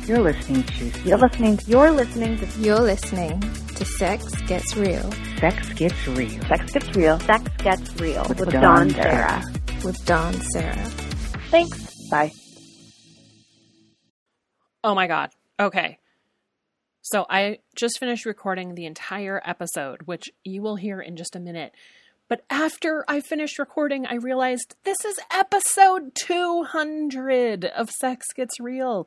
You're listening to Sex Gets Real. Sex Gets Real. Sex Gets Real. Sex Gets Real. With Dawn Sarah. With Dawn Sarah. Thanks. Bye. Oh my God. Okay. So I just finished recording the entire episode, which you will hear in just a minute. But after I finished recording, I realized this is episode 200 of Sex Gets Real.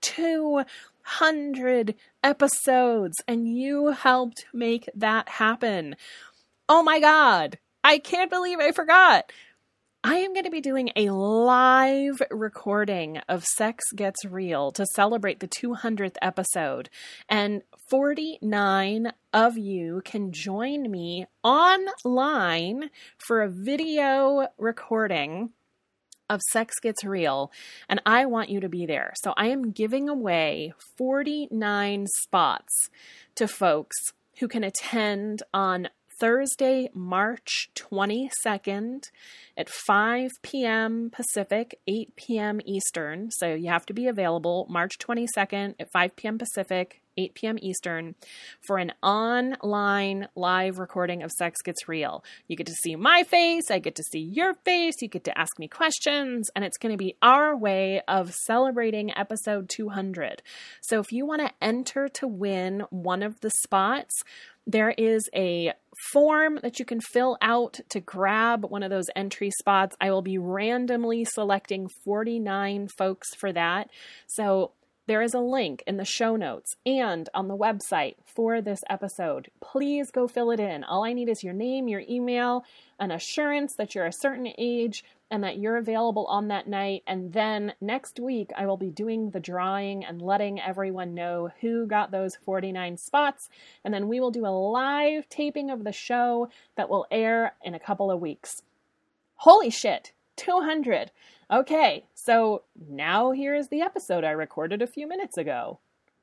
200 episodes, and you helped make that happen. Oh my God. I can't believe I forgot. I am going to be doing a live recording of Sex Gets Real to celebrate the 200th episode. And 49 of you can join me online for a video recording of Sex Gets Real. And I want you to be there. So I am giving away 49 spots to folks who can attend on Thursday, March 22nd at 5 p.m. Pacific, 8 p.m. Eastern. So you have to be available March 22nd at 5 p.m. Pacific, 8 p.m. Eastern for an online live recording of Sex Gets Real. You get to see my face, I get to see your face, you get to ask me questions, and it's going to be our way of celebrating episode 200. So if you want to enter to win one of the spots, there is a form that you can fill out to grab one of those entry spots. I will be randomly selecting 49 folks for that. So there is a link in the show notes and on the website for this episode. Please go fill it in. All I need is your name, your email, an assurance that you're a certain age and that you're available on that night. And then next week, I will be doing the drawing and letting everyone know who got those 49 spots. And then we will do a live taping of the show that will air in a couple of weeks. Holy shit, 200. Okay, so now here is the episode I recorded a few minutes ago.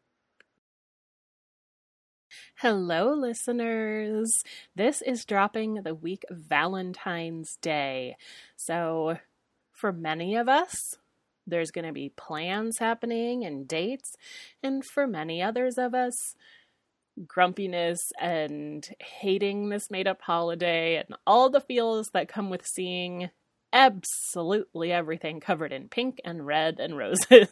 Hello, listeners. This is dropping the week of Valentine's Day. So for many of us, there's going to be plans happening and dates. And for many others of us, grumpiness and hating this made-up holiday and all the feels that come with seeing absolutely everything covered in pink and red and roses.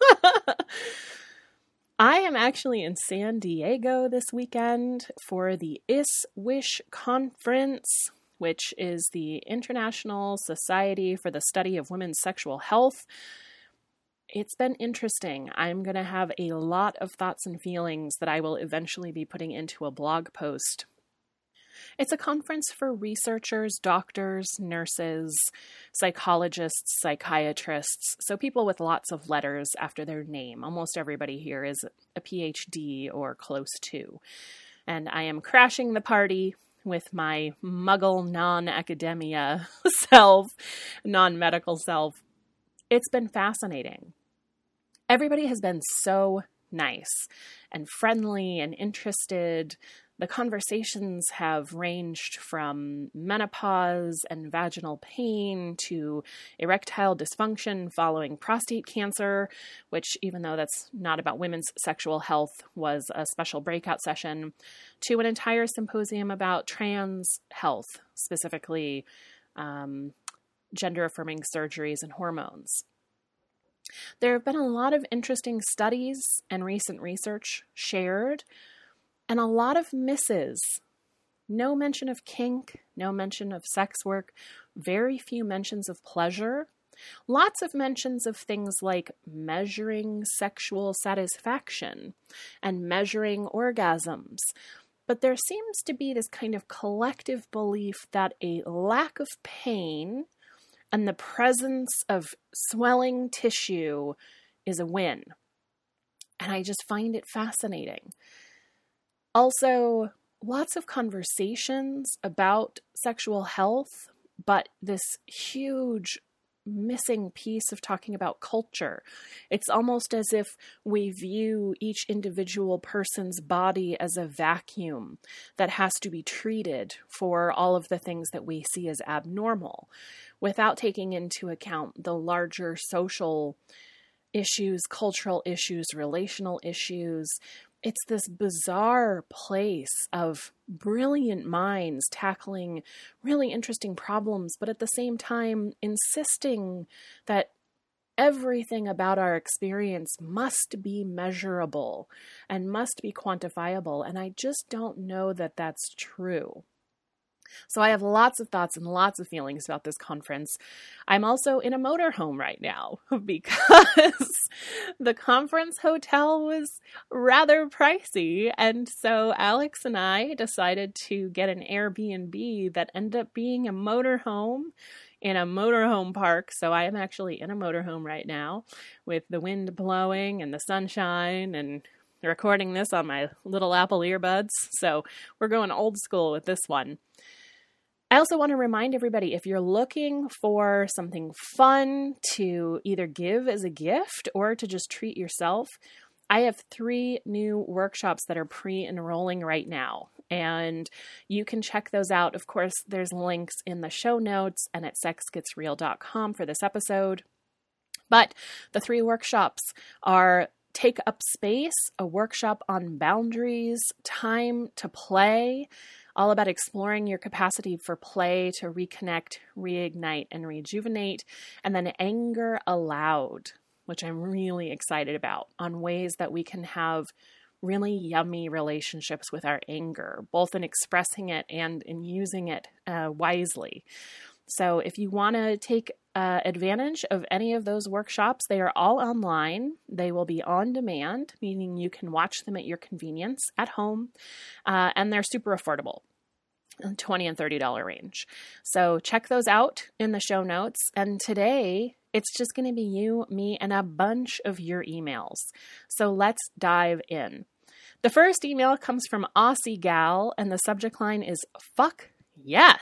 I am actually in San Diego this weekend for the ISWISH conference, which is the International Society for the Study of Women's Sexual Health. It's been interesting. I'm going to have a lot of thoughts and feelings that I will eventually be putting into a blog post. It's a conference for researchers, doctors, nurses, psychologists, psychiatrists, so people with lots of letters after their name. Almost everybody here is a PhD or close to. And I am crashing the party with my muggle non-academia self, non-medical self. It's been fascinating. Everybody has been so nice and friendly and interested. The conversations have ranged from menopause and vaginal pain to erectile dysfunction following prostate cancer, which, even though that's not about women's sexual health, was a special breakout session, to an entire symposium about trans health, specifically gender-affirming surgeries and hormones. There have been a lot of interesting studies and recent research shared, and a lot of misses. No mention of kink, no mention of sex work, very few mentions of pleasure. Lots of mentions of things like measuring sexual satisfaction and measuring orgasms. But there seems to be this kind of collective belief that a lack of pain and the presence of swelling tissue is a win. And I just find it fascinating. Also, lots of conversations about sexual health, but this huge missing piece of talking about culture. It's almost as if we view each individual person's body as a vacuum that has to be treated for all of the things that we see as abnormal, without taking into account the larger social issues, cultural issues, relational issues. It's this bizarre place of brilliant minds tackling really interesting problems, but at the same time insisting that everything about our experience must be measurable and must be quantifiable. And I just don't know that that's true. So I have lots of thoughts and lots of feelings about this conference. I'm also in a motorhome right now because the conference hotel was rather pricey. And so Alex and I decided to get an Airbnb that ended up being a motorhome in a motorhome park. So I am actually in a motorhome right now with the wind blowing and the sunshine and recording this on my little Apple earbuds. So we're going old school with this one. I also want to remind everybody, if you're looking for something fun to either give as a gift or to just treat yourself, I have 3 new workshops that are pre-enrolling right now, and you can check those out. Of course, there's links in the show notes and at sexgetsreal.com for this episode. But the 3 workshops are Take Up Space, a workshop on boundaries, time to play, all about exploring your capacity for play to reconnect, reignite, and rejuvenate. And then Anger Aloud, which I'm really excited about, on ways that we can have really yummy relationships with our anger, both in expressing it and in using it wisely. So if you want to take advantage of any of those workshops, they are all online. They will be on demand, meaning you can watch them at your convenience at home, and they're super affordable, $20 and $30 range. So check those out in the show notes. And today, it's just going to be you, me, and a bunch of your emails. So let's dive in. The first email comes from Aussie Gal, and the subject line is "Fuck yes."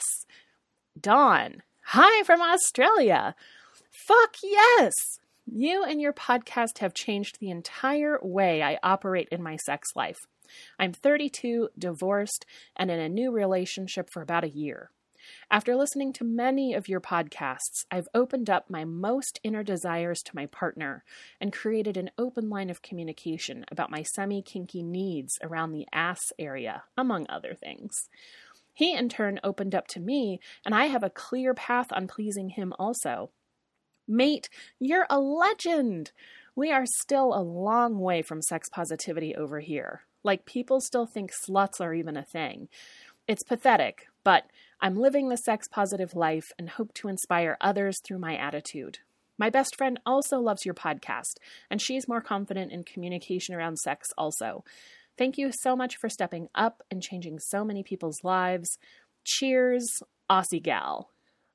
Dawn, hi from Australia. Fuck yes. You and your podcast have changed the entire way I operate in my sex life. I'm 32, divorced, and in a new relationship for about a year. After listening to many of your podcasts, I've opened up my most inner desires to my partner and created an open line of communication about my semi-kinky needs around the ass area, among other things. He, in turn, opened up to me, and I have a clear path on pleasing him also. Mate, you're a legend! We are still a long way from sex positivity over here. Like, people still think sluts are even a thing. It's pathetic, but I'm living the sex-positive life and hope to inspire others through my attitude. My best friend also loves your podcast, and she's more confident in communication around sex also. Thank you so much for stepping up and changing so many people's lives. Cheers, Aussie Gal.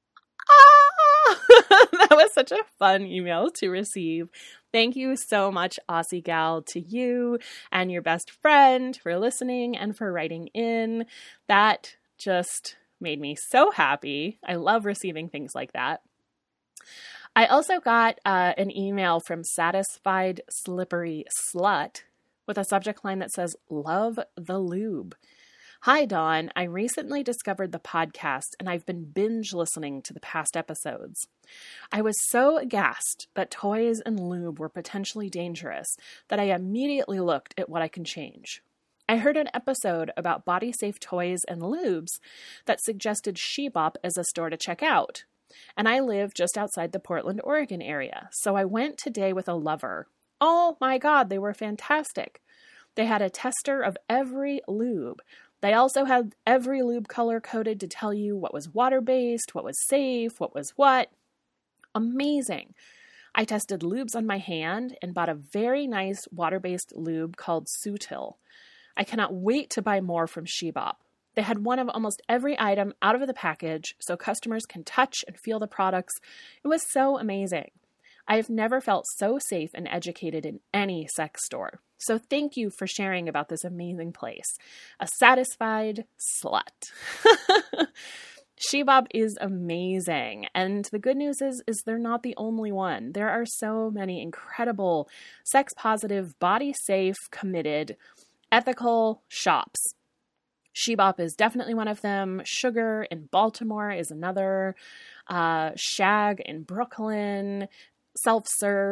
That was such a fun email to receive. Thank you so much, Aussie Gal, to you and your best friend for listening and for writing in. That just made me so happy. I love receiving things like that. I also got an email from Satisfied Slippery Slut with a subject line that says, "Love the lube." Hi, Dawn. I recently discovered the podcast, and I've been binge listening to the past episodes. I was so aghast that toys and lube were potentially dangerous that I immediately looked at what I can change. I heard an episode about body-safe toys and lubes that suggested Shebop as a store to check out, and I live just outside the Portland, Oregon area, so I went today with a lover. Oh my God, they were fantastic. They had a tester of every lube. They also had every lube color-coded to tell you what was water-based, what was safe, what was what. Amazing. I tested lubes on my hand and bought a very nice water-based lube called Sutil. I cannot wait to buy more from Shebop. They had one of almost every item out of the package so customers can touch and feel the products. It was so amazing. I have never felt so safe and educated in any sex store. So thank you for sharing about this amazing place. A satisfied slut. Shebop is amazing. And the good news is they're not the only one. There are so many incredible sex-positive, body-safe, committed, ethical shops. Shebop is definitely one of them. Sugar in Baltimore is another. Shag in Brooklyn. Self-serve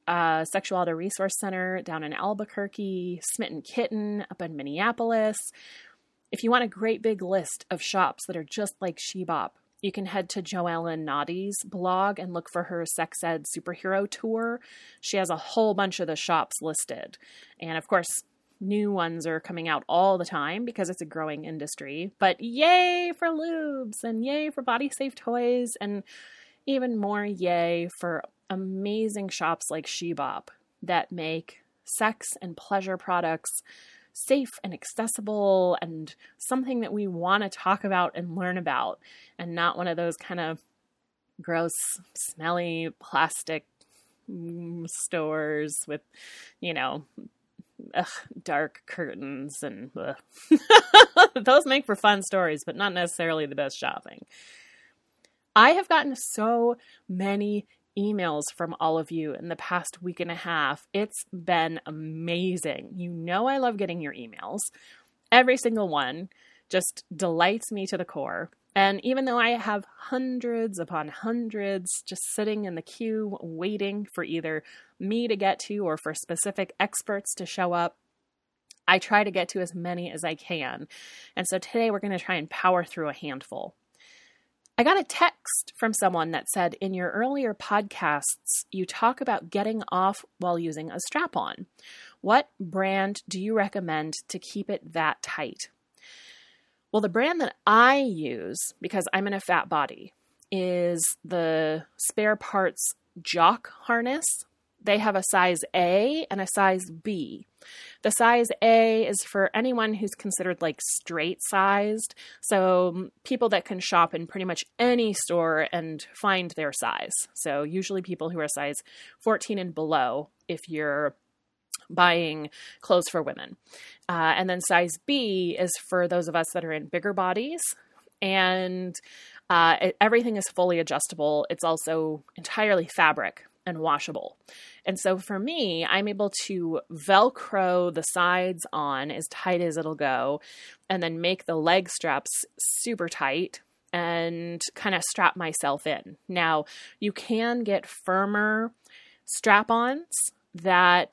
Sexuality Resource Center down in Albuquerque, Smitten Kitten up in Minneapolis. If you want a great big list of shops that are just like Shebop, you can head to Joellen Noddy's blog and look for her Sex Ed Superhero Tour. She has a whole bunch of the shops listed. And of course, new ones are coming out all the time because it's a growing industry. But yay for lubes and yay for body safe toys and even more yay for amazing shops like Shebop that make sex and pleasure products safe and accessible and something that we want to talk about and learn about, and not one of those kind of gross, smelly plastic stores with, dark curtains and those make for fun stories, but not necessarily the best shopping. I have gotten so many emails from all of you in the past week and a half. It's been amazing. I love getting your emails. Every single one just delights me to the core. And even though I have hundreds upon hundreds just sitting in the queue waiting for either me to get to or for specific experts to show up, I try to get to as many as I can. And so today we're going to try and power through a handful. I got a text from someone that said, in your earlier podcasts, you talk about getting off while using a strap-on. What brand do you recommend to keep it that tight? Well, the brand that I use, because I'm in a fat body, is the Spare Parts Jock Harness. They have a size A and a size B. The size A is for anyone who's considered like straight sized. So people that can shop in pretty much any store and find their size. So usually people who are size 14 and below if you're buying clothes for women. And then size B is for those of us that are in bigger bodies. And everything is fully adjustable. It's also entirely fabric and washable. And so for me, I'm able to Velcro the sides on as tight as it'll go, and then make the leg straps super tight and kind of strap myself in. Now, you can get firmer strap-ons that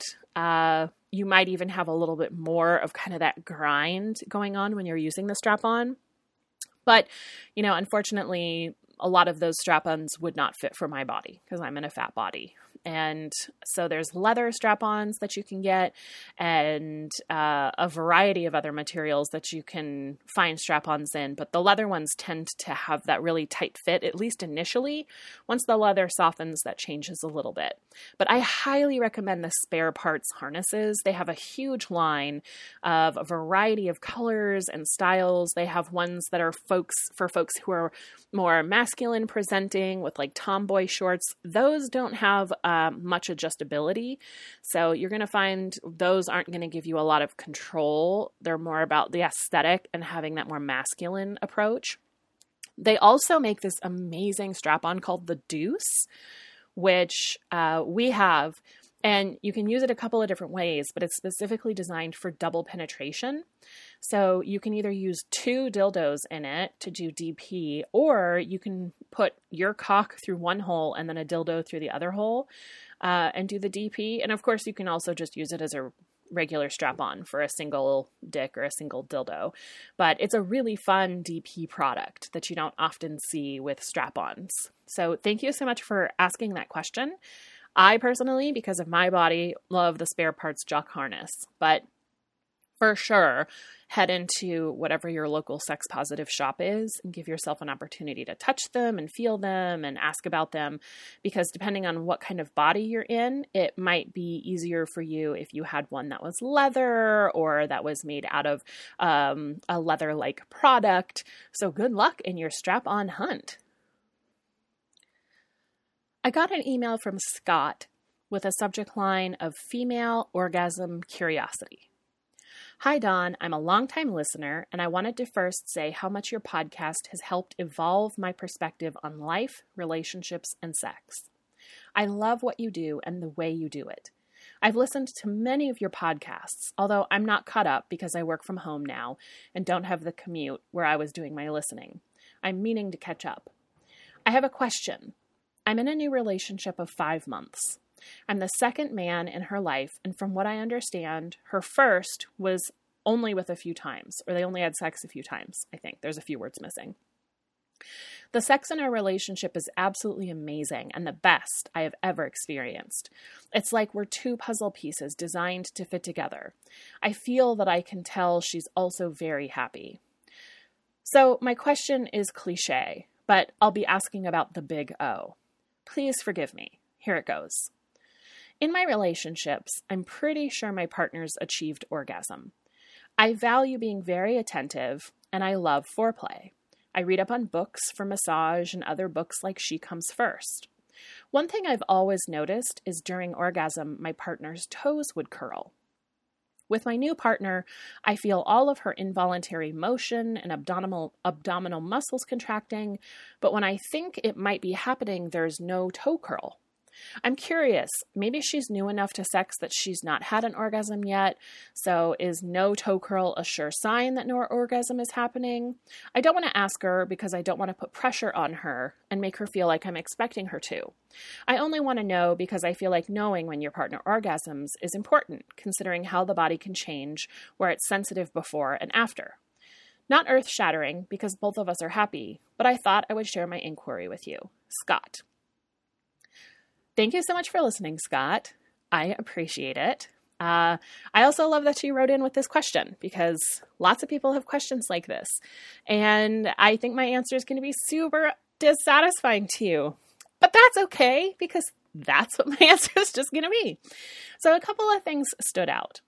you might even have a little bit more of kind of that grind going on when you're using the strap-on. But, unfortunately, a lot of those strap-ons would not fit for my body because I'm in a fat body. And so there's leather strap-ons that you can get and a variety of other materials that you can find strap-ons in. But the leather ones tend to have that really tight fit, at least initially. Once the leather softens, that changes a little bit. But I highly recommend the Spare Parts harnesses. They have a huge line of a variety of colors and styles. They have ones that are for folks who are more masculine presenting with like tomboy shorts. Those don't have much adjustability. So you're going to find those aren't going to give you a lot of control. They're more about the aesthetic and having that more masculine approach. They also make this amazing strap-on called the Deuce, which we have, and you can use it a couple of different ways, but it's specifically designed for double penetration. So you can either use 2 dildos in it to do DP, or you can put your cock through one hole and then a dildo through the other hole and do the DP. And of course, you can also just use it as a regular strap-on for a single dick or a single dildo. But it's a really fun DP product that you don't often see with strap-ons. So thank you so much for asking that question. I personally, because of my body, love the Spare Parts Jock Harness, but for sure, head into whatever your local sex positive shop is and give yourself an opportunity to touch them and feel them and ask about them, because depending on what kind of body you're in, it might be easier for you if you had one that was leather or that was made out of a leather-like product. So good luck in your strap-on hunt. I got an email from Scott with a subject line of female orgasm curiosity. Hi, Dawn. I'm a longtime listener, and I wanted to first say how much your podcast has helped evolve my perspective on life, relationships, and sex. I love what you do and the way you do it. I've listened to many of your podcasts, although I'm not caught up because I work from home now and don't have the commute where I was doing my listening. I'm meaning to catch up. I have a question. I'm in a new relationship of 5 months. I'm the second man in her life, and from what I understand, her first was only with a few times, or they only had sex a few times, I think. There's a few words missing. The sex in our relationship is absolutely amazing and the best I have ever experienced. It's like we're two puzzle pieces designed to fit together. I feel that I can tell she's also very happy. So my question is cliche, but I'll be asking about the big O. Please forgive me. Here it goes. In my relationships, I'm pretty sure my partners achieved orgasm. I value being very attentive, and I love foreplay. I read up on books for massage and other books like She Comes First. One thing I've always noticed is during orgasm, my partner's toes would curl. With my new partner, I feel all of her involuntary motion and abdominal muscles contracting, but when I think it might be happening, there's no toe curl. I'm curious, maybe she's new enough to sex that she's not had an orgasm yet, so is no toe curl a sure sign that no orgasm is happening? I don't want to ask her because I don't want to put pressure on her and make her feel like I'm expecting her to. I only want to know because I feel like knowing when your partner orgasms is important, considering how the body can change, where it's sensitive before and after. Not earth-shattering because both of us are happy, but I thought I would share my inquiry with you. Scott. Thank you so much for listening, Scott. I appreciate it. I also love that you wrote in with this question because lots of people have questions like this. And I think my answer is going to be super dissatisfying to you. But that's okay because that's what my answer is just going to be. So a couple of things stood out.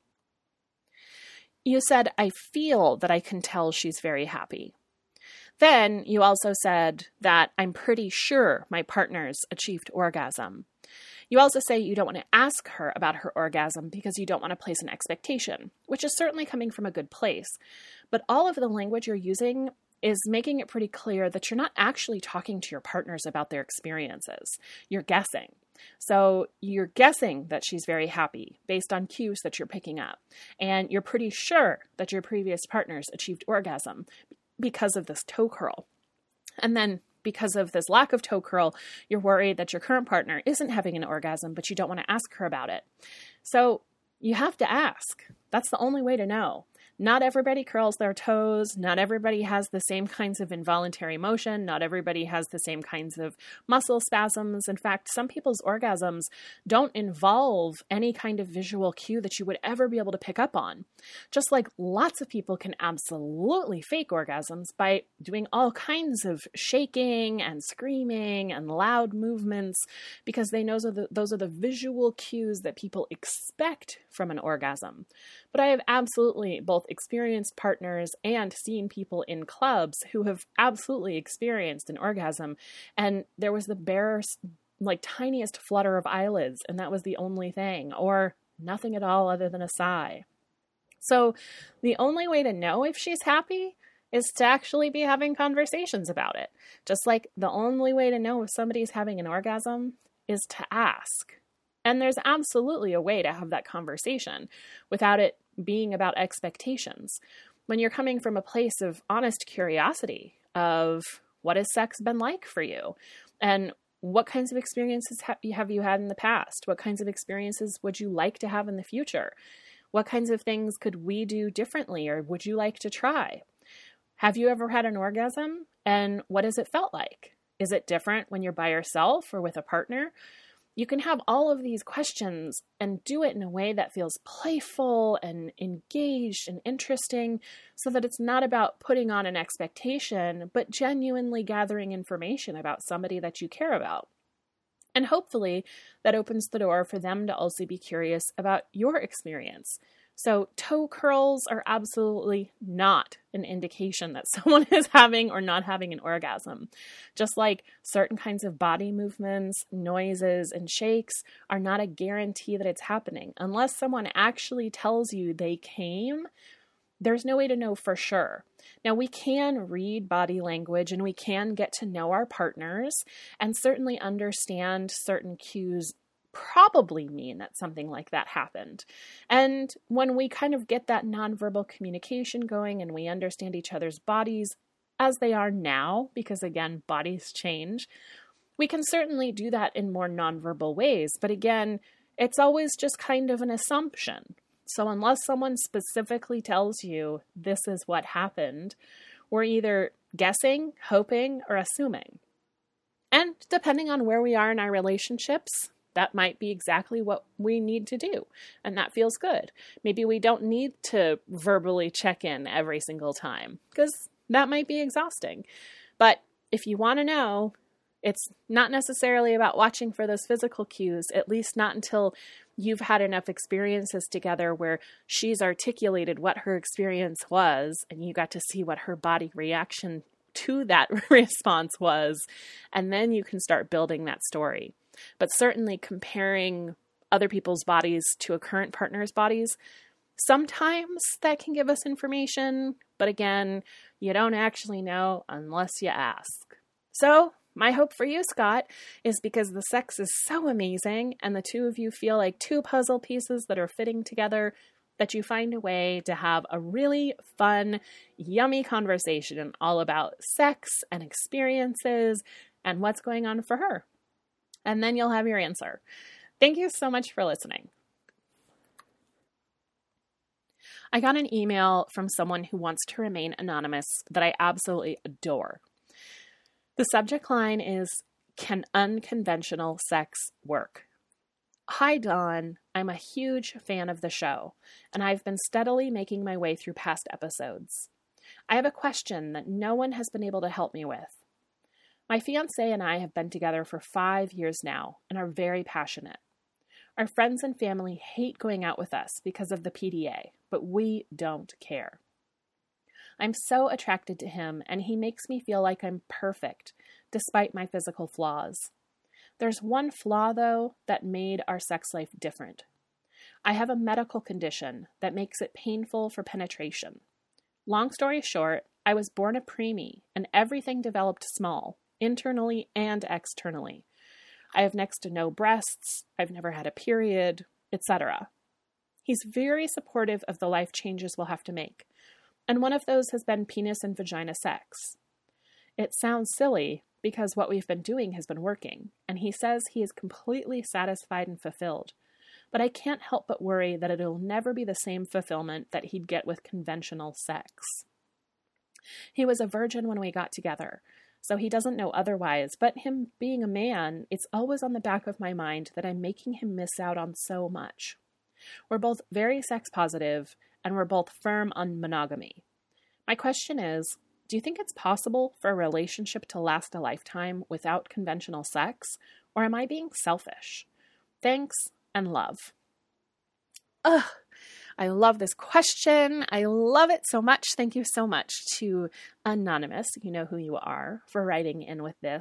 You said, I feel that I can tell she's very happy. Then you also said that I'm pretty sure my partner's achieved orgasm. You also say you don't want to ask her about her orgasm because you don't want to place an expectation, which is certainly coming from a good place. But all of the language you're using is making it pretty clear that you're not actually talking to your partners about their experiences. You're guessing. So you're guessing that she's very happy based on cues that you're picking up. And you're pretty sure that your previous partners achieved orgasm because of this toe curl. And then because of this lack of toe curl, you're worried that your current partner isn't having an orgasm, but you don't want to ask her about it. So you have to ask. That's the only way to know. Not everybody curls their toes. Not everybody has the same kinds of involuntary motion. Not everybody has the same kinds of muscle spasms. In fact, some people's orgasms don't involve any kind of visual cue that you would ever be able to pick up on. Just like lots of people can absolutely fake orgasms by doing all kinds of shaking and screaming and loud movements because they know those are the visual cues that people expect from an orgasm. But I have absolutely both experienced partners and seen people in clubs who have absolutely experienced an orgasm. And there was the barest, tiniest flutter of eyelids, and that was the only thing, or nothing at all other than a sigh. So the only way to know if she's happy is to actually be having conversations about it. Just like the only way to know if somebody's having an orgasm is to ask. And there's absolutely a way to have that conversation without it being about expectations. When you're coming from a place of honest curiosity of what has sex been like for you? And what kinds of experiences have you had in the past? What kinds of experiences would you like to have in the future? What kinds of things could we do differently or would you like to try? Have you ever had an orgasm? And what has it felt like? Is it different when you're by yourself or with a partner? You can have all of these questions and do it in a way that feels playful and engaged and interesting so that it's not about putting on an expectation, but genuinely gathering information about somebody that you care about. And hopefully that opens the door for them to also be curious about your experience. So toe curls are absolutely not an indication that someone is having or not having an orgasm. Just like certain kinds of body movements, noises, and shakes are not a guarantee that it's happening. Unless someone actually tells you they came, there's no way to know for sure. Now, we can read body language and we can get to know our partners and certainly understand certain cues probably mean that something like that happened. And when we kind of get that nonverbal communication going and we understand each other's bodies as they are now, because again, bodies change, We can certainly do that in more nonverbal ways, but again, it's always just kind of an assumption. So unless someone specifically tells you this is what happened, we're either guessing, hoping, or assuming. And depending on where we are in our relationships, that might be exactly what we need to do. And that feels good. Maybe we don't need to verbally check in every single time, because that might be exhausting. But if you want to know, it's not necessarily about watching for those physical cues, at least not until you've had enough experiences together where she's articulated what her experience was and you got to see what her body reaction to that response was. And then you can start building that story. But certainly comparing other people's bodies to a current partner's bodies, sometimes that can give us information. But again, you don't actually know unless you ask. So my hope for you, Scott, is because the sex is so amazing and the two of you feel like two puzzle pieces that are fitting together, that you find a way to have a really fun, yummy conversation all about sex and experiences and what's going on for her. And then you'll have your answer. Thank you so much for listening. I got an email from someone who wants to remain anonymous that I absolutely adore. The subject line is, "Can unconventional sex work?" Hi, Dawn. I'm a huge fan of the show, and I've been steadily making my way through past episodes. I have a question that no one has been able to help me with. My fiancé and I have been together for 5 years now and are very passionate. Our friends and family hate going out with us because of the PDA, but we don't care. I'm so attracted to him, and he makes me feel like I'm perfect, despite my physical flaws. There's one flaw, though, that made our sex life different. I have a medical condition that makes it painful for penetration. Long story short, I was born a preemie, and everything developed small, internally and externally. I have next to no breasts, I've never had a period, etc. He's very supportive of the life changes we'll have to make, and one of those has been penis and vagina sex. It sounds silly because what we've been doing has been working, and he says he is completely satisfied and fulfilled, but I can't help but worry that it'll never be the same fulfillment that he'd get with conventional sex. He was a virgin when we got together, so he doesn't know otherwise, but him being a man, it's always on the back of my mind that I'm making him miss out on so much. We're both very sex positive, and we're both firm on monogamy. My question is, do you think it's possible for a relationship to last a lifetime without conventional sex, or am I being selfish? Thanks, and love. Ugh, I love this question. I love it so much. Thank you so much to Anonymous, you know who you are, for writing in with this.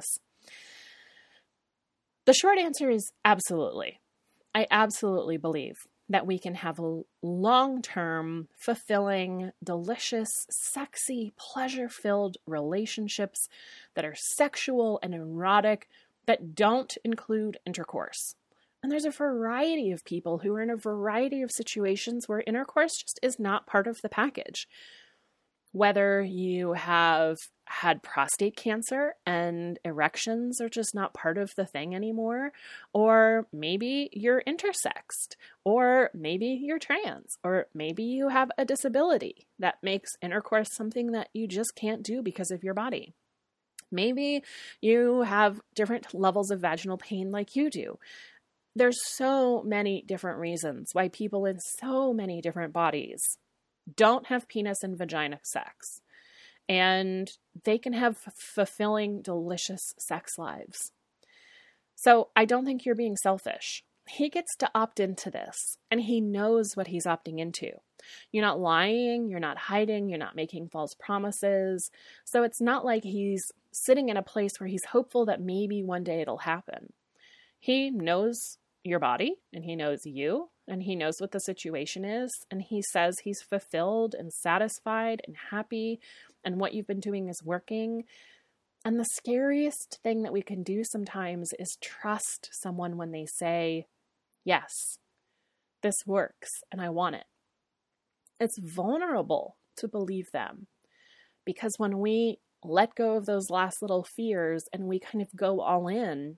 The short answer is absolutely. I absolutely believe that we can have long-term, fulfilling, delicious, sexy, pleasure-filled relationships that are sexual and erotic that don't include intercourse. And there's a variety of people who are in a variety of situations where intercourse just is not part of the package. Whether you have had prostate cancer and erections are just not part of the thing anymore, or maybe you're intersexed, or maybe you're trans, or maybe you have a disability that makes intercourse something that you just can't do because of your body. Maybe you have different levels of vaginal pain like you do. There's so many different reasons why people in so many different bodies don't have penis and vagina sex. And they can have fulfilling, delicious sex lives. So I don't think you're being selfish. He gets to opt into this, and he knows what he's opting into. You're not lying, you're not hiding, you're not making false promises. So it's not like he's sitting in a place where he's hopeful that maybe one day it'll happen. He knows your body, and he knows you, and he knows what the situation is, and he says he's fulfilled and satisfied and happy, and what you've been doing is working. And the scariest thing that we can do sometimes is trust someone when they say, yes, this works, and I want it. It's vulnerable to believe them, because when we let go of those last little fears and we kind of go all in,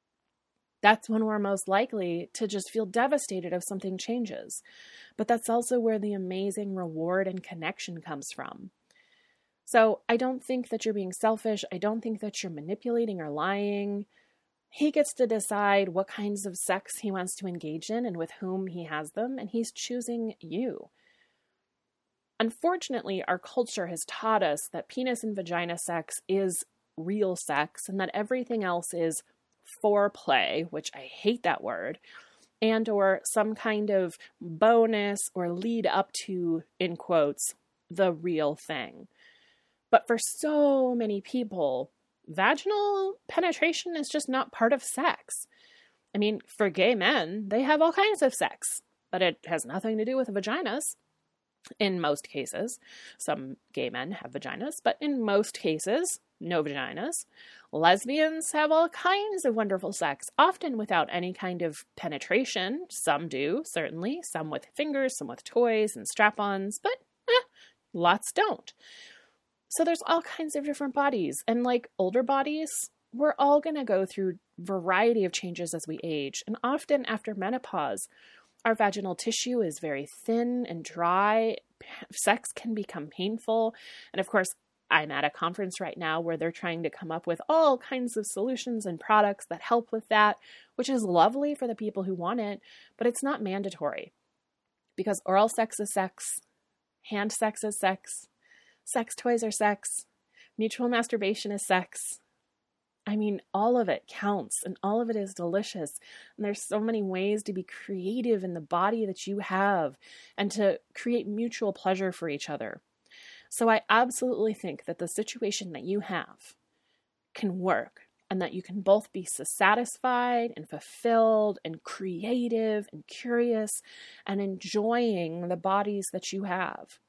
that's when we're most likely to just feel devastated if something changes. But that's also where the amazing reward and connection comes from. So I don't think that you're being selfish. I don't think that you're manipulating or lying. He gets to decide what kinds of sex he wants to engage in and with whom he has them, and he's choosing you. Unfortunately, our culture has taught us that penis and vagina sex is real sex and that everything else is foreplay, which I hate that word, and or some kind of bonus or lead up to, in quotes, the real thing. But for so many people, vaginal penetration is just not part of sex. I mean, for gay men, they have all kinds of sex, but it has nothing to do with vaginas. In most cases, some gay men have vaginas, but in most cases, no vaginas. Lesbians have all kinds of wonderful sex, often without any kind of penetration. Some do, certainly. Some with fingers, some with toys and strap-ons, but lots don't. So there's all kinds of different bodies. And like older bodies, we're all going to go through a variety of changes as we age. And often after menopause, our vaginal tissue is very thin and dry. Sex can become painful. And of course, I'm at a conference right now where they're trying to come up with all kinds of solutions and products that help with that, which is lovely for the people who want it, but it's not mandatory. Because oral sex is sex, hand sex is sex, sex toys are sex, mutual masturbation is sex. I mean, all of it counts and all of it is delicious. And there's so many ways to be creative in the body that you have and to create mutual pleasure for each other. So I absolutely think that the situation that you have can work and that you can both be satisfied and fulfilled and creative and curious and enjoying the bodies that you have.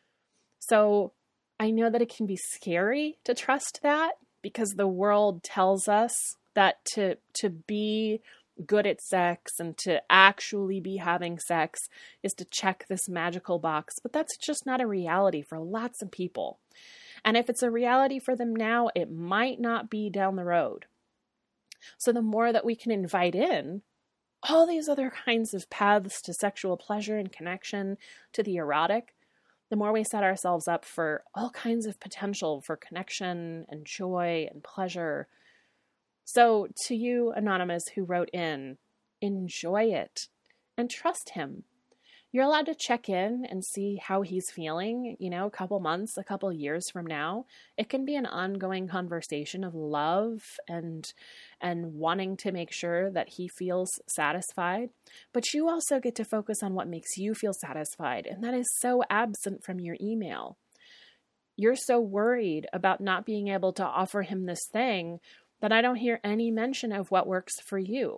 So I know that it can be scary to trust that because the world tells us that to be good at sex and to actually be having sex is to check this magical box, but that's just not a reality for lots of people. And if it's a reality for them now, it might not be down the road. So the more that we can invite in all these other kinds of paths to sexual pleasure and connection, to the erotic, the more we set ourselves up for all kinds of potential for connection and joy and pleasure. So to you, Anonymous, who wrote in, enjoy it and trust him. You're allowed to check in and see how he's feeling, a couple months, a couple years from now. It can be an ongoing conversation of love and wanting to make sure that he feels satisfied. But you also get to focus on what makes you feel satisfied, and that is so absent from your email. You're so worried about not being able to offer him this thing that I don't hear any mention of what works for you.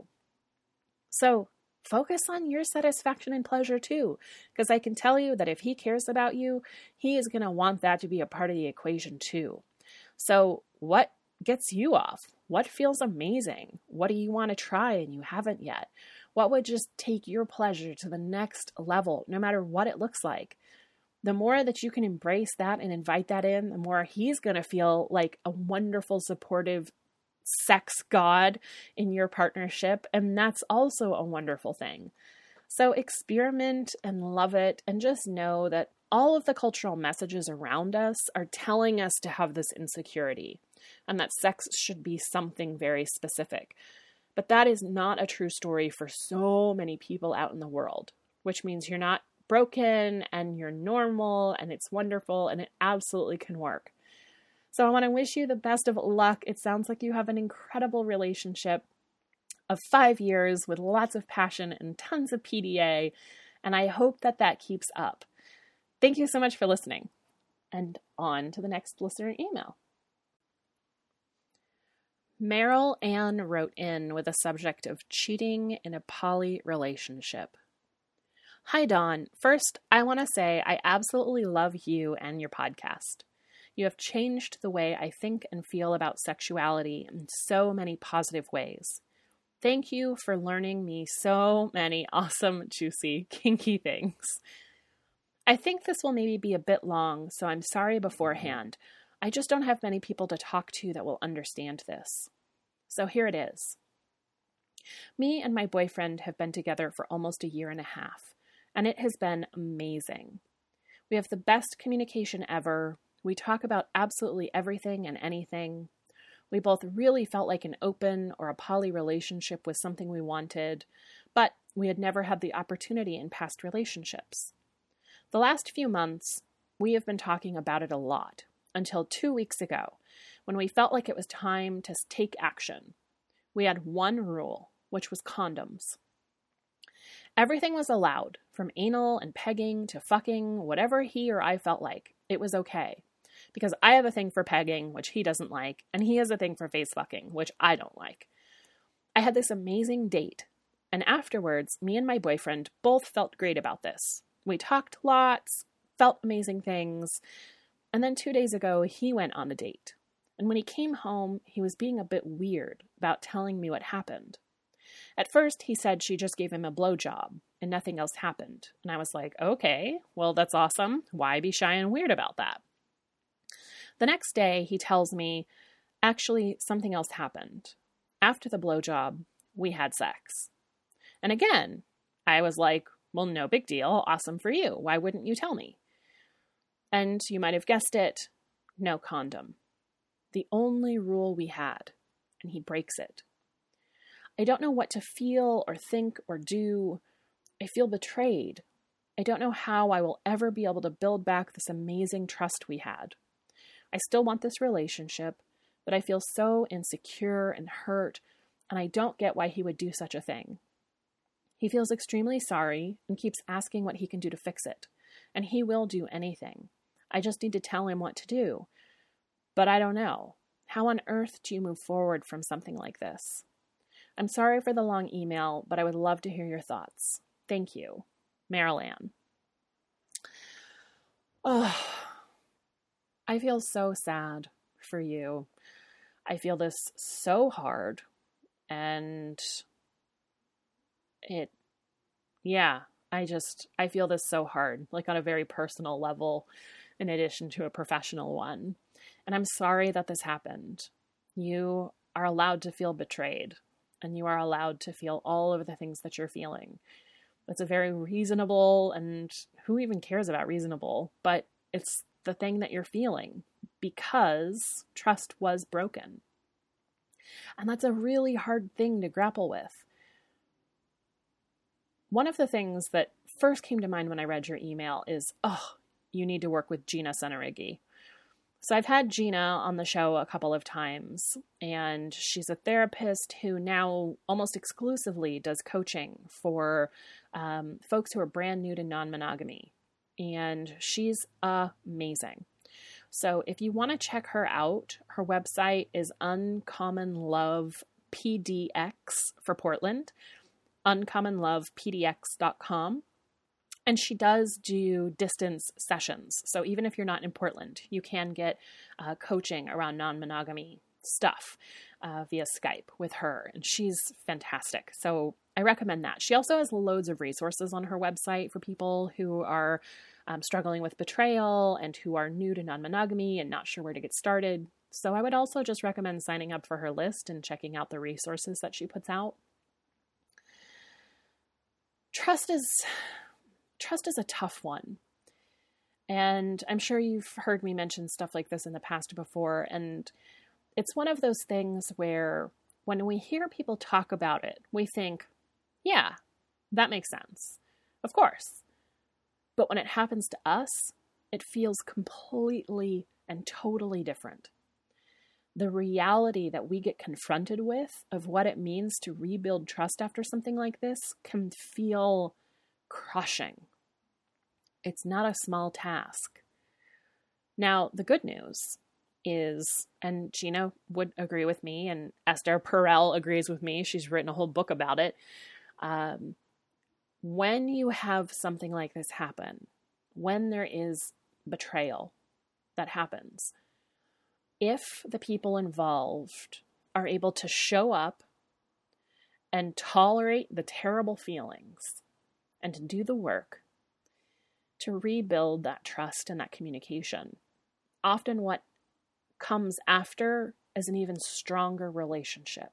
So focus on your satisfaction and pleasure too, because I can tell you that if he cares about you, he is going to want that to be a part of the equation too. So what gets you off? What feels amazing? What do you want to try and you haven't yet? What would just take your pleasure to the next level, no matter what it looks like? The more that you can embrace that and invite that in, the more he's going to feel like a wonderful, supportive sex god in your partnership. And that's also a wonderful thing. So experiment and love it, and just know that all of the cultural messages around us are telling us to have this insecurity and that sex should be something very specific. But that is not a true story for so many people out in the world, which means you're not broken and you're normal and it's wonderful and it absolutely can work. So I want to wish you the best of luck. It sounds like you have an incredible relationship of 5 years with lots of passion and tons of PDA, and I hope that that keeps up. Thank you so much for listening, and on to the next listener email. Meryl Ann wrote in with a subject of cheating in a poly relationship. Hi, Dawn. First, I want to say I absolutely love you and your podcast. You have changed the way I think and feel about sexuality in so many positive ways. Thank you for learning me so many awesome, juicy, kinky things. I think this will maybe be a bit long, so I'm sorry beforehand. I just don't have many people to talk to that will understand this. So here it is. Me and my boyfriend have been together for almost a year and a half, and it has been amazing. We have the best communication ever. We talk about absolutely everything and anything. We both really felt like an open or a poly relationship was something we wanted, but we had never had the opportunity in past relationships. The last few months, we have been talking about it a lot, until 2 weeks ago, when we felt like it was time to take action. We had one rule, which was condoms. Everything was allowed, from anal and pegging to fucking, whatever he or I felt like. It was okay. Because I have a thing for pegging, which he doesn't like, and he has a thing for face fucking, which I don't like. I had this amazing date, and afterwards, me and my boyfriend both felt great about this. We talked lots, felt amazing things, and then 2 days ago, he went on the date. And when he came home, he was being a bit weird about telling me what happened. At first, he said she just gave him a blowjob, and nothing else happened. And I was like, okay, well, that's awesome. Why be shy and weird about that? The next day, he tells me, actually, something else happened. After the blowjob, we had sex. And again, I was like, well, no big deal. Awesome for you. Why wouldn't you tell me? And you might have guessed it, no condom. The only rule we had, and he breaks it. I don't know what to feel or think or do. I feel betrayed. I don't know how I will ever be able to build back this amazing trust we had. I still want this relationship, but I feel so insecure and hurt, and I don't get why he would do such a thing. He feels extremely sorry and keeps asking what he can do to fix it, and he will do anything. I just need to tell him what to do. But I don't know. How on earth do you move forward from something like this? I'm sorry for the long email, but I would love to hear your thoughts. Thank you. Marilyn. Oh, I feel so sad for you. I feel this so hard. And I feel this so hard, like on a very personal level, in addition to a professional one. And I'm sorry that this happened. You are allowed to feel betrayed, and you are allowed to feel all of the things that you're feeling. It's a very reasonable, and who even cares about reasonable, but it's the thing that you're feeling because trust was broken. And that's a really hard thing to grapple with. One of the things that first came to mind when I read your email is, you need to work with Gina Senerigi. So I've had Gina on the show a couple of times, and she's a therapist who now almost exclusively does coaching for folks who are brand new to non-monogamy. And she's amazing. So if you want to check her out, her website is Uncommon Love PDX for Portland, uncommonlovepdx.com. And she does do distance sessions. So even if you're not in Portland, you can get coaching around non-monogamy stuff via Skype with her. And she's fantastic. So I recommend that. She also has loads of resources on her website for people who are struggling with betrayal and who are new to non-monogamy and not sure where to get started. So I would also just recommend signing up for her list and checking out the resources that she puts out. Trust is a tough one. And I'm sure you've heard me mention stuff like this in the past before. And it's one of those things where when we hear people talk about it, we think, yeah, that makes sense. Of course. But when it happens to us, it feels completely and totally different. The reality that we get confronted with of what it means to rebuild trust after something like this can feel crushing. It's not a small task. Now, the good news is, and Gina would agree with me, and Esther Perel agrees with me, she's written a whole book about it. When you have something like this happen, when there is betrayal that happens, if the people involved are able to show up and tolerate the terrible feelings and to do the work to rebuild that trust and that communication, often what comes after is an even stronger relationship.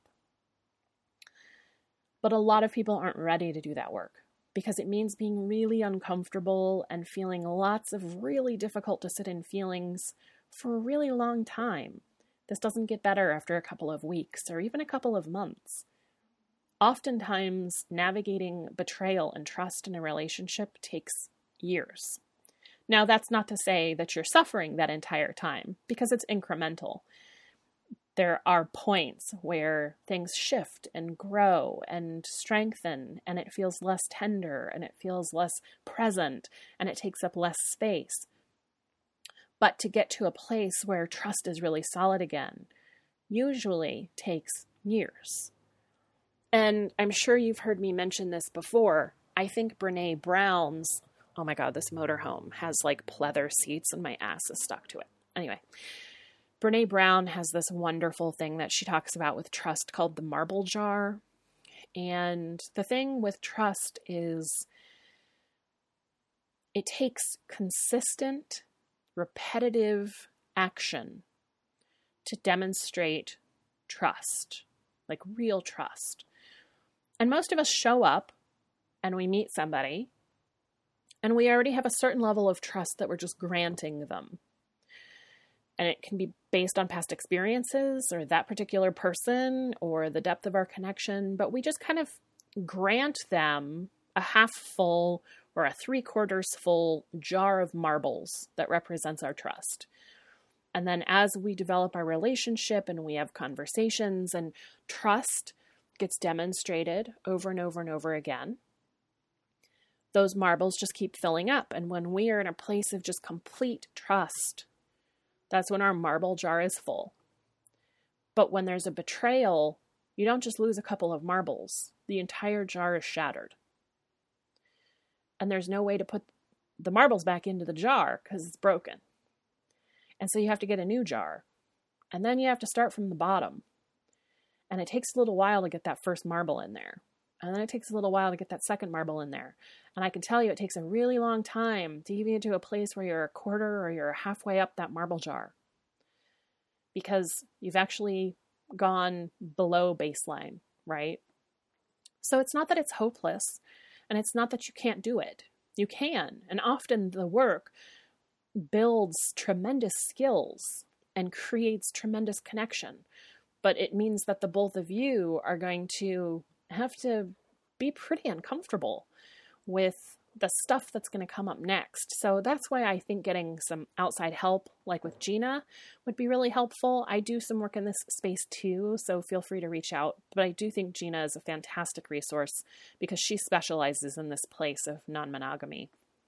But a lot of people aren't ready to do that work because it means being really uncomfortable and feeling lots of really difficult to sit in feelings for a really long time. This doesn't get better after a couple of weeks or even a couple of months. Oftentimes, navigating betrayal and trust in a relationship takes years. Now, that's not to say that you're suffering that entire time, because it's incremental. There are points where things shift and grow and strengthen, and it feels less tender, and it feels less present, and it takes up less space. But to get to a place where trust is really solid again usually takes years. And I'm sure you've heard me mention this before. I think Brene Brown's, oh my God, this motorhome has like pleather seats and my ass is stuck to it. Anyway, Brene Brown has this wonderful thing that she talks about with trust called the marble jar. And the thing with trust is it takes consistent, repetitive action to demonstrate trust, like real trust. And most of us show up and we meet somebody and we already have a certain level of trust that we're just granting them. And it can be based on past experiences or that particular person or the depth of our connection, but we just kind of grant them a half full or a 3/4 full jar of marbles that represents our trust. And then as we develop our relationship and we have conversations and trust gets demonstrated over and over and over again, those marbles just keep filling up. And when we are in a place of just complete trust, that's when our marble jar is full. But when there's a betrayal, you don't just lose a couple of marbles. The entire jar is shattered. And there's no way to put the marbles back into the jar because it's broken. And so you have to get a new jar. And then you have to start from the bottom. And it takes a little while to get that first marble in there. And then it takes a little while to get that second marble in there. And I can tell you it takes a really long time to even get to a place where you're a quarter or you're halfway up that marble jar. Because you've actually gone below baseline, right? So it's not that it's hopeless. And it's not that you can't do it. You can. And often the work builds tremendous skills and creates tremendous connection. But it means that the both of you are going to have to be pretty uncomfortable with the stuff that's going to come up next. So that's why I think getting some outside help, like with Gina, would be really helpful. I do some work in this space too, so feel free to reach out. But I do think Gina is a fantastic resource because she specializes in this place of non-monogamy.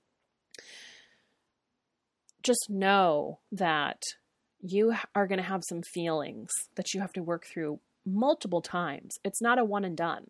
Just know that you are going to have some feelings that you have to work through multiple times. It's not a one and done.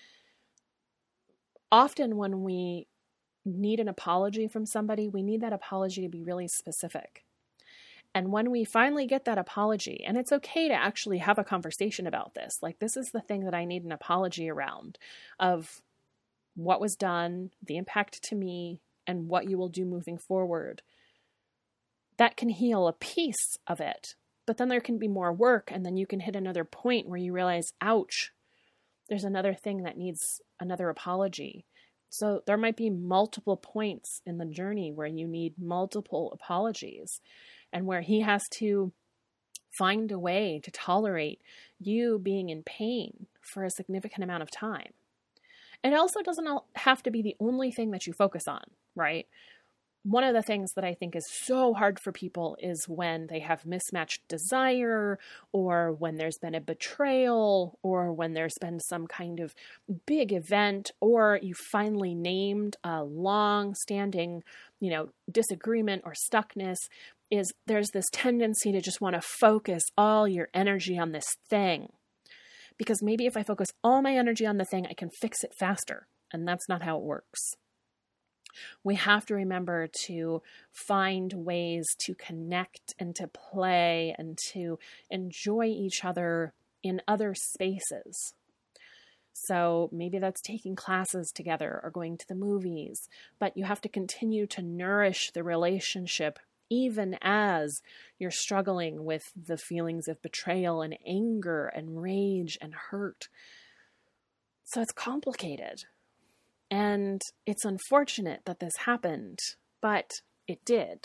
Often when we need an apology from somebody, we need that apology to be really specific. And when we finally get that apology, and it's okay to actually have a conversation about this, like this is the thing that I need an apology around, of what was done, the impact to me, and what you will do moving forward. That can heal a piece of it, but then there can be more work, and then you can hit another point where you realize, ouch, there's another thing that needs another apology. So there might be multiple points in the journey where you need multiple apologies and where he has to find a way to tolerate you being in pain for a significant amount of time. It also doesn't have to be the only thing that you focus on, right? One of the things that I think is so hard for people is when they have mismatched desire, or when there's been a betrayal, or when there's been some kind of big event, or you finally named a long-standing, disagreement or stuckness, is there's this tendency to just want to focus all your energy on this thing. Because maybe if I focus all my energy on the thing, I can fix it faster. And that's not how it works. We have to remember to find ways to connect and to play and to enjoy each other in other spaces. So maybe that's taking classes together or going to the movies, but you have to continue to nourish the relationship even as you're struggling with the feelings of betrayal and anger and rage and hurt. So it's complicated. And it's unfortunate that this happened, but it did.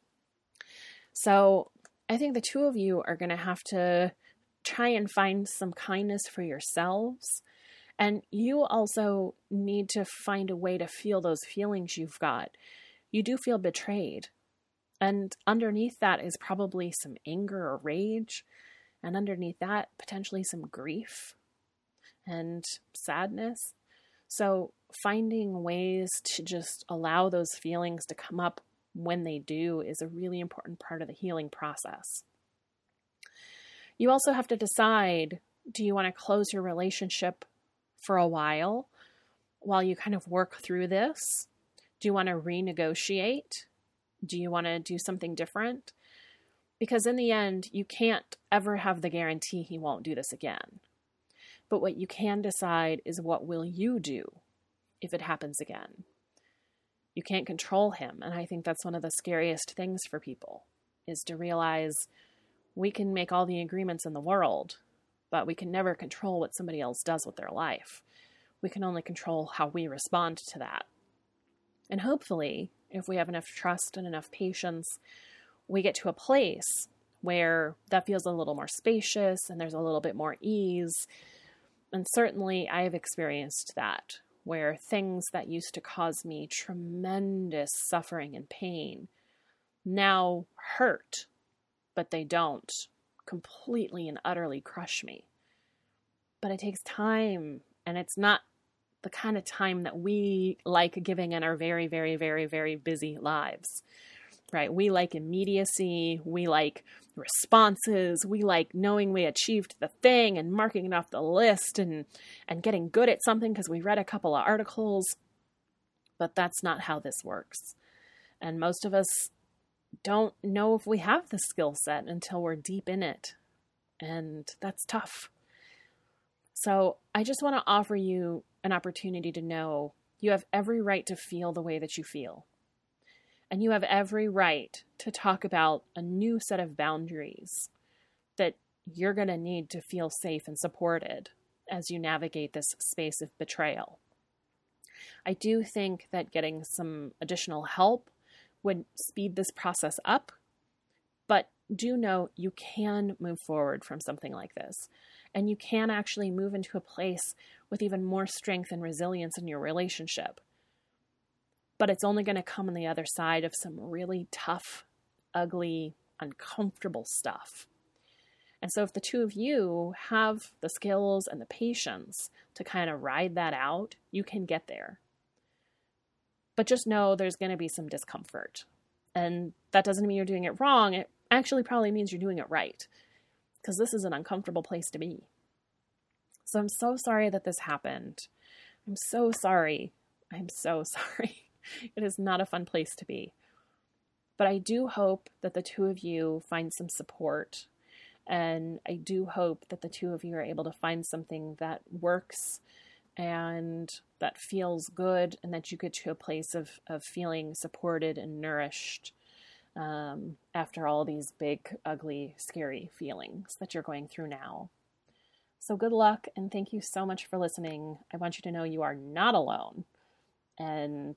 So I think the two of you are going to have to try and find some kindness for yourselves. And you also need to find a way to feel those feelings you've got. You do feel betrayed. And underneath that is probably some anger or rage. And underneath that, potentially some grief and sadness. So finding ways to just allow those feelings to come up when they do is a really important part of the healing process. You also have to decide, do you want to close your relationship for a while you kind of work through this? Do you want to renegotiate? Do you want to do something different? Because in the end, you can't ever have the guarantee he won't do this again. But what you can decide is, what will you do if it happens again? You can't control him. And I think that's one of the scariest things for people, is to realize we can make all the agreements in the world, but we can never control what somebody else does with their life. We can only control how we respond to that. And hopefully, if we have enough trust and enough patience, we get to a place where that feels a little more spacious and there's a little bit more ease. And certainly I have experienced that, where things that used to cause me tremendous suffering and pain now hurt, but they don't completely and utterly crush me. But it takes time, and it's not the kind of time that we like giving in our very, very, very, very busy lives, right? We like immediacy. We like responses. We like knowing we achieved the thing and marking it off the list and getting good at something because we read a couple of articles. But that's not how this works. And most of us don't know if we have the skill set until we're deep in it. And that's tough. So I just want to offer you an opportunity to know you have every right to feel the way that you feel. And you have every right to talk about a new set of boundaries that you're going to need to feel safe and supported as you navigate this space of betrayal. I do think that getting some additional help would speed this process up, but do know you can move forward from something like this. And you can actually move into a place with even more strength and resilience in your relationship. But it's only going to come on the other side of some really tough, ugly, uncomfortable stuff. And so if the two of you have the skills and the patience to kind of ride that out, you can get there. But just know there's going to be some discomfort. And that doesn't mean you're doing it wrong. It actually probably means you're doing it right. Because this is an uncomfortable place to be. So I'm so sorry that this happened. I'm so sorry. I'm so sorry. It is not a fun place to be. But I do hope that the two of you find some support. And I do hope that the two of you are able to find something that works and that feels good, and that you get to a place of feeling supported and nourished after all these big, ugly, scary feelings that you're going through now. So good luck, and thank you so much for listening. I want you to know you are not alone. And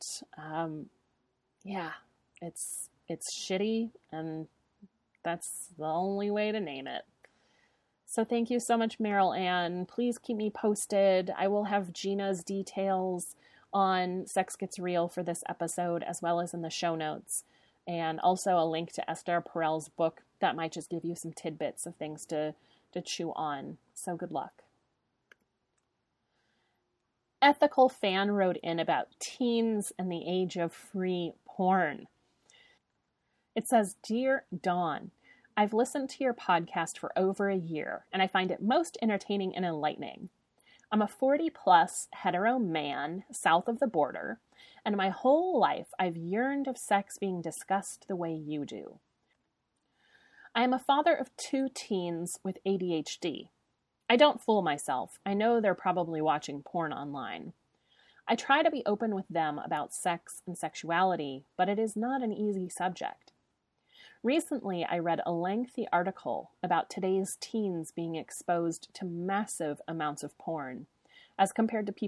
it's shitty, and that's the only way to name it. So thank you so much, Meryl Ann. Please keep me posted. I will have Gina's details on Sex Gets Real for this episode, as well as in the show notes. And also a link to Esther Perel's book that might just give you some tidbits of things to chew on. So good luck. Ethical Fan wrote in about teens and the age of free porn. It says, Dear Dawn, I've listened to your podcast for over a year, and I find it most entertaining and enlightening. I'm a 40-plus hetero man south of the border, and my whole life I've yearned of sex being discussed the way you do. I am a father of 2 teens with ADHD. I don't fool myself. I know they're probably watching porn online. I try to be open with them about sex and sexuality, but it is not an easy subject. Recently, I read a lengthy article about today's teens being exposed to massive amounts of porn as compared to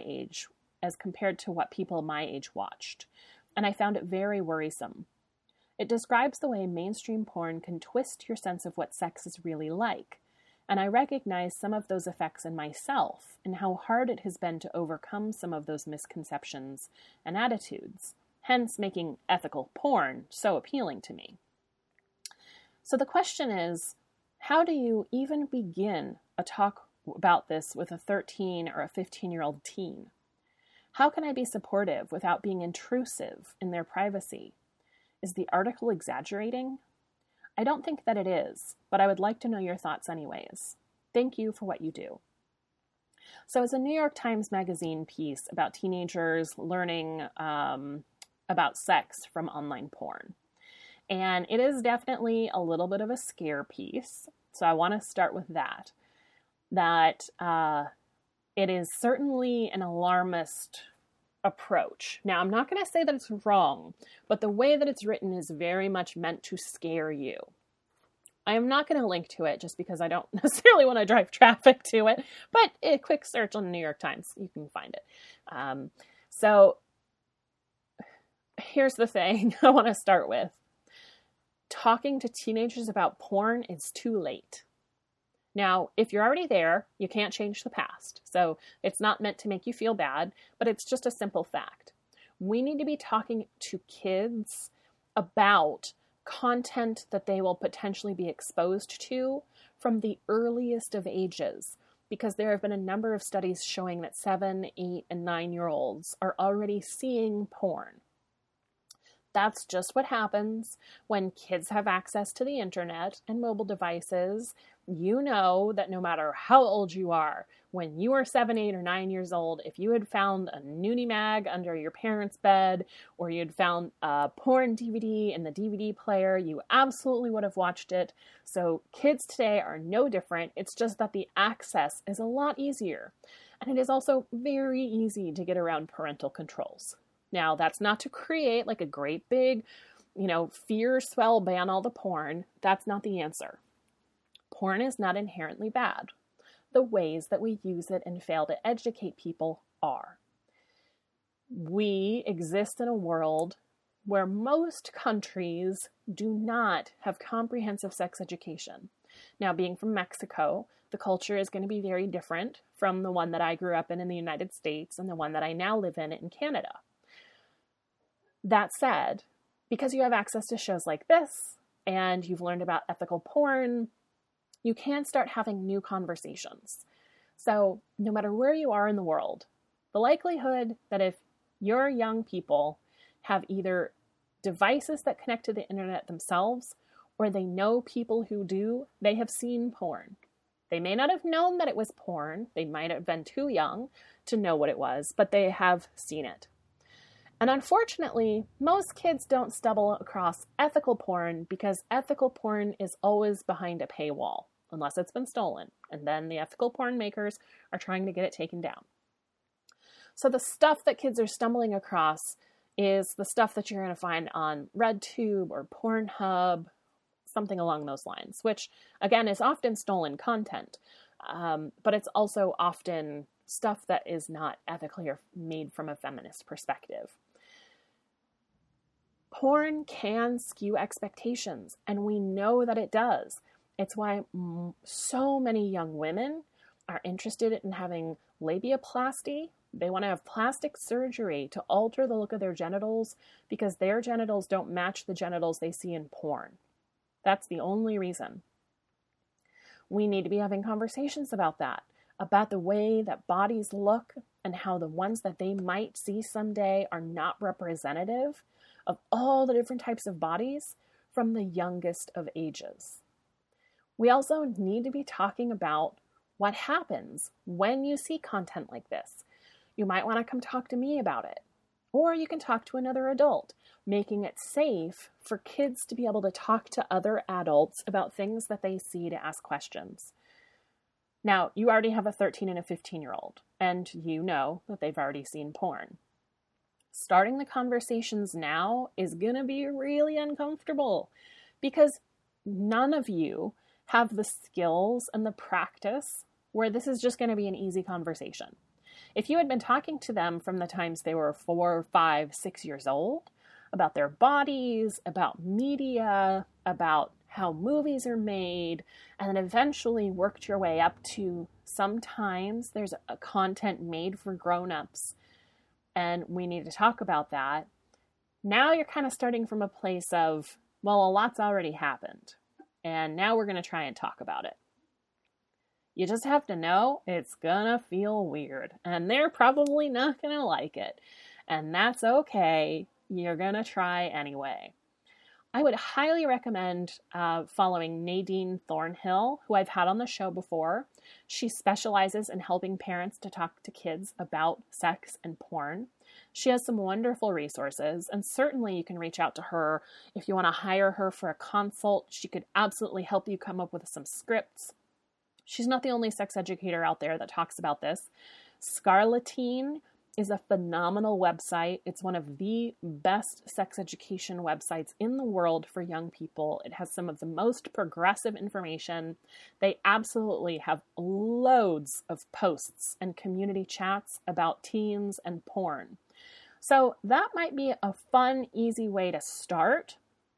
what people my age watched, and I found it very worrisome. It describes the way mainstream porn can twist your sense of what sex is really like, and I recognize some of those effects in myself and how hard it has been to overcome some of those misconceptions and attitudes, hence making ethical porn so appealing to me. So the question is, how do you even begin a talk about this with a 13 or a 15-year-old teen? How can I be supportive without being intrusive in their privacy? Is the article exaggerating? I don't think that it is, but I would like to know your thoughts anyways. Thank you for what you do. So it's a New York Times Magazine piece about teenagers learning about sex from online porn. And it is definitely a little bit of a scare piece. So I want to start with that. It is certainly an alarmist approach. Now, I'm not going to say that it's wrong, but the way that it's written is very much meant to scare you. I am not going to link to it just because I don't necessarily want to drive traffic to it, but a quick search on the New York Times, you can find it. So here's the thing I want to start with. Talking to teenagers about porn is too late. Now, if you're already there, you can't change the past. So it's not meant to make you feel bad, but it's just a simple fact. We need to be talking to kids about content that they will potentially be exposed to from the earliest of ages, because there have been a number of studies showing that 7, 8, and 9-year-olds are already seeing porn. That's just what happens when kids have access to the internet and mobile devices. You know that no matter how old you are, when you were 7, 8, or 9 years old, if you had found a nudie mag under your parents' bed, or you had found a porn DVD in the DVD player, you absolutely would have watched it. So kids today are no different. It's just that the access is a lot easier. And it is also very easy to get around parental controls. Now, that's not to create like a great big, fear swell, ban all the porn. That's not the answer. Porn is not inherently bad. The ways that we use it and fail to educate people are. We exist in a world where most countries do not have comprehensive sex education. Now, being from Mexico, the culture is going to be very different from the one that I grew up in the United States and the one that I now live in Canada. That said, because you have access to shows like this and you've learned about ethical porn, you can start having new conversations. So no matter where you are in the world, the likelihood that if your young people have either devices that connect to the internet themselves or they know people who do, they have seen porn. They may not have known that it was porn. They might have been too young to know what it was, but they have seen it. And unfortunately, most kids don't stumble across ethical porn because ethical porn is always behind a paywall, unless it's been stolen. And then the ethical porn makers are trying to get it taken down. So the stuff that kids are stumbling across is the stuff that you're going to find on RedTube or Pornhub, something along those lines, which, again, is often stolen content. But it's also often stuff that is not ethically or made from a feminist perspective. Porn can skew expectations, and we know that it does. It's why so many young women are interested in having labiaplasty. They want to have plastic surgery to alter the look of their genitals because their genitals don't match the genitals they see in porn. That's the only reason. We need to be having conversations about that, about the way that bodies look and how the ones that they might see someday are not representative of all the different types of bodies from the youngest of ages. We also need to be talking about what happens when you see content like this. You might want to come talk to me about it, or you can talk to another adult, making it safe for kids to be able to talk to other adults about things that they see to ask questions. Now, you already have a 13 and a 15-year-old, and you know that they've already seen porn. Starting the conversations now is going to be really uncomfortable because none of you have the skills and the practice where this is just going to be an easy conversation. If you had been talking to them from the times they were 4, 5, 6 years old about their bodies, about media, about how movies are made, and then eventually worked your way up to sometimes there's a content made for grown-ups and we need to talk about that. Now you're kind of starting from a place of, well, a lot's already happened and now we're going to try and talk about it. You just have to know it's gonna feel weird and they're probably not gonna like it. And that's okay. You're gonna try anyway. I would highly recommend following Nadine Thornhill, who I've had on the show before. She specializes in helping parents to talk to kids about sex and porn. She has some wonderful resources, and certainly you can reach out to her if you want to hire her for a consult. She could absolutely help you come up with some scripts. She's not the only sex educator out there that talks about this. Scarleteen is a phenomenal website. It's one of the best sex education websites in the world for young people. It has some of the most progressive information. They absolutely have loads of posts and community chats about teens and porn. So that might be a fun, easy way to start,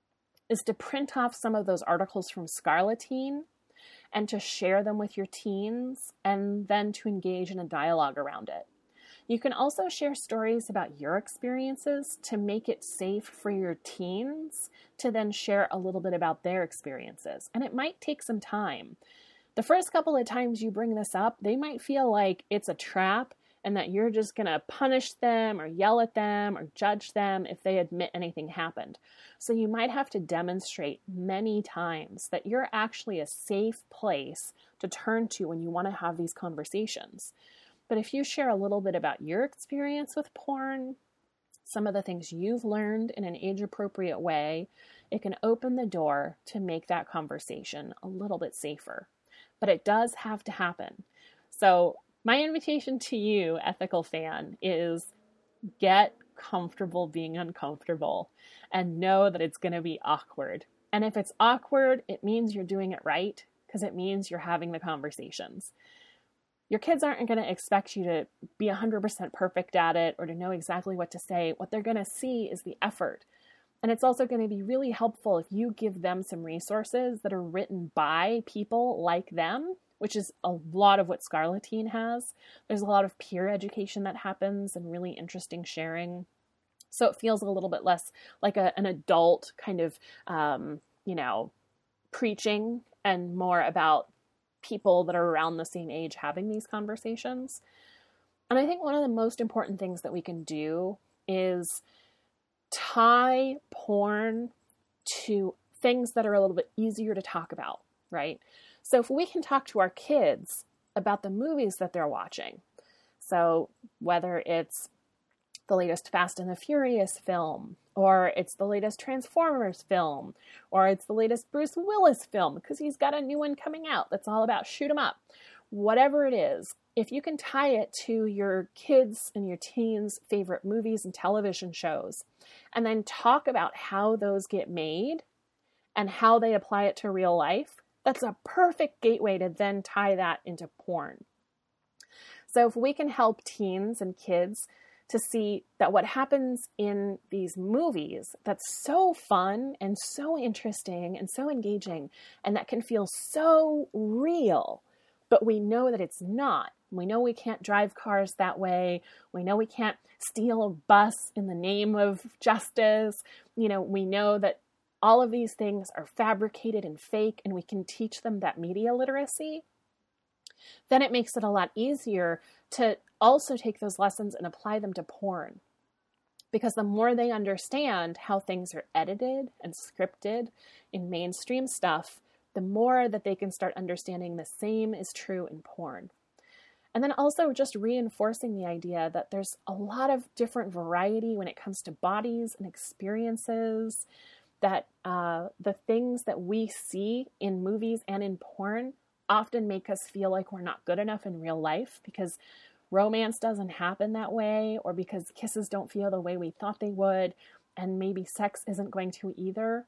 is to print off some of those articles from Scarleteen and to share them with your teens, and then to engage in a dialogue around it. You can also share stories about your experiences to make it safe for your teens to then share a little bit about their experiences. And it might take some time. The first couple of times you bring this up, they might feel like it's a trap and that you're just going to punish them or yell at them or judge them if they admit anything happened. So you might have to demonstrate many times that you're actually a safe place to turn to when you want to have these conversations. But if you share a little bit about your experience with porn, some of the things you've learned in an age-appropriate way, it can open the door to make that conversation a little bit safer. But it does have to happen. So my invitation to you, ethical fan, is get comfortable being uncomfortable and know that it's going to be awkward. And if it's awkward, it means you're doing it right, because it means you're having the conversations. Your kids aren't going to expect you to be 100% perfect at it or to know exactly what to say. What they're going to see is the effort. And it's also going to be really helpful if you give them some resources that are written by people like them, which is a lot of what Scarleteen has. There's a lot of peer education that happens and really interesting sharing. So it feels a little bit less like an adult kind of, preaching, and more about people that are around the same age having these conversations. And I think one of the most important things that we can do is tie porn to things that are a little bit easier to talk about, right? So if we can talk to our kids about the movies that they're watching, so whether it's the latest Fast and the Furious film, or it's the latest Transformers film, or it's the latest Bruce Willis film, because he's got a new one coming out that's all about shoot 'em up. Whatever it is, if you can tie it to your kids' and your teens' favorite movies and television shows, and then talk about how those get made and how they apply it to real life, that's a perfect gateway to then tie that into porn. So if we can help teens and kids to see that what happens in these movies that's so fun and so interesting and so engaging and that can feel so real, but we know that it's not. We know we can't drive cars that way. We know we can't steal a bus in the name of justice. We know that all of these things are fabricated and fake, and we can teach them that media literacy. Then it makes it a lot easier to also take those lessons and apply them to porn. Because the more they understand how things are edited and scripted in mainstream stuff, the more that they can start understanding the same is true in porn. And then also just reinforcing the idea that there's a lot of different variety when it comes to bodies and experiences, that the things that we see in movies and in porn often make us feel like we're not good enough in real life because romance doesn't happen that way, or because kisses don't feel the way we thought they would, and maybe sex isn't going to either.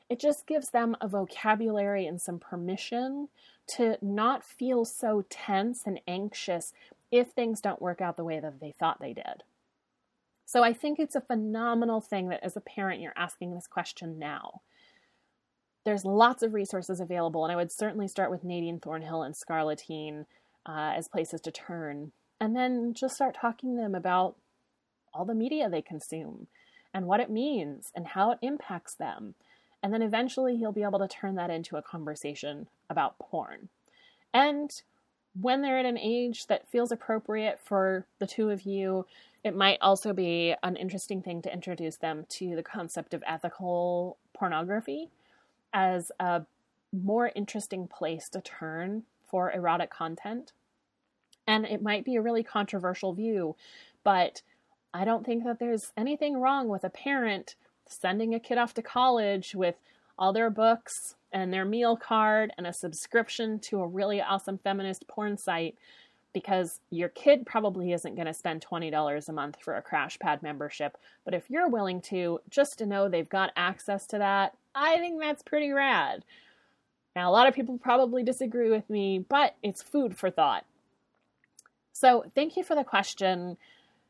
It just gives them a vocabulary and some permission to not feel so tense and anxious if things don't work out the way that they thought they did. So I think it's a phenomenal thing that as a parent, you're asking this question now. There's lots of resources available, and I would certainly start with Nadine Thornhill and Scarlettine as places to turn. And then just start talking to them about all the media they consume and what it means and how it impacts them. And then eventually you'll be able to turn that into a conversation about porn. And when they're at an age that feels appropriate for the two of you, it might also be an interesting thing to introduce them to the concept of ethical pornography as a more interesting place to turn for erotic content. And it might be a really controversial view, but I don't think that there's anything wrong with a parent sending a kid off to college with all their books and their meal card and a subscription to a really awesome feminist porn site, because your kid probably isn't going to spend $20 a month for a Crash Pad membership. But if you're willing to, just to know they've got access to that, I think that's pretty rad. Now, a lot of people probably disagree with me, but it's food for thought. So thank you for the question.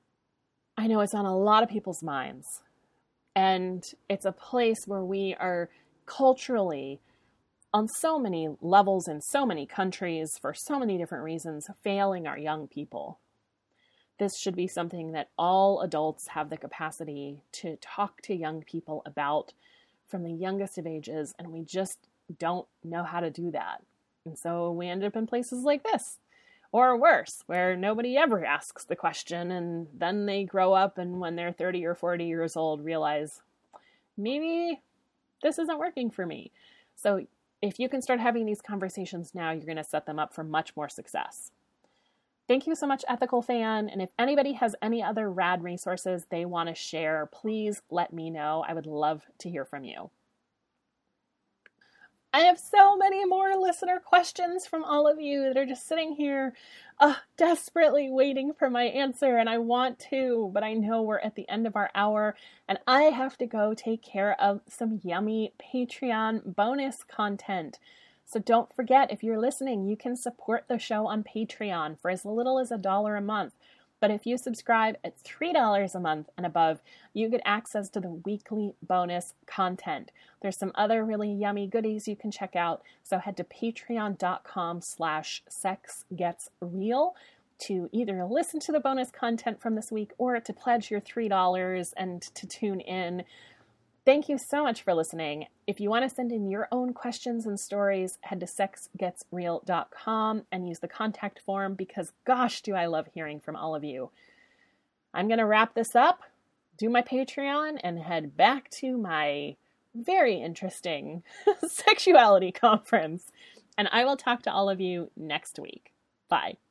I know it's on a lot of people's minds. And it's a place where we are culturally, on so many levels in so many countries, for so many different reasons, failing our young people. This should be something that all adults have the capacity to talk to young people about from the youngest of ages, and we just don't know how to do that. And so we end up in places like this. Or worse, where nobody ever asks the question, and then they grow up and when they're 30 or 40 years old realize, maybe this isn't working for me. So if you can start having these conversations now, you're going to set them up for much more success. Thank you so much, Ethical Fan. And if anybody has any other rad resources they want to share, please let me know. I would love to hear from you. I have so many more listener questions from all of you that are just sitting here desperately waiting for my answer, and I want to, but I know we're at the end of our hour, and I have to go take care of some yummy Patreon bonus content. So don't forget, if you're listening, you can support the show on Patreon for as little as $1 a month. But if you subscribe at $3 a month and above, you get access to the weekly bonus content. There's some other really yummy goodies you can check out. So head to patreon.com/sexgetsreal to either listen to the bonus content from this week or to pledge your $3 and to tune in. Thank you so much for listening. If you want to send in your own questions and stories, head to sexgetsreal.com and use the contact form, because gosh, do I love hearing from all of you. I'm going to wrap this up, do my Patreon, and head back to my very interesting sexuality conference. And I will talk to all of you next week. Bye.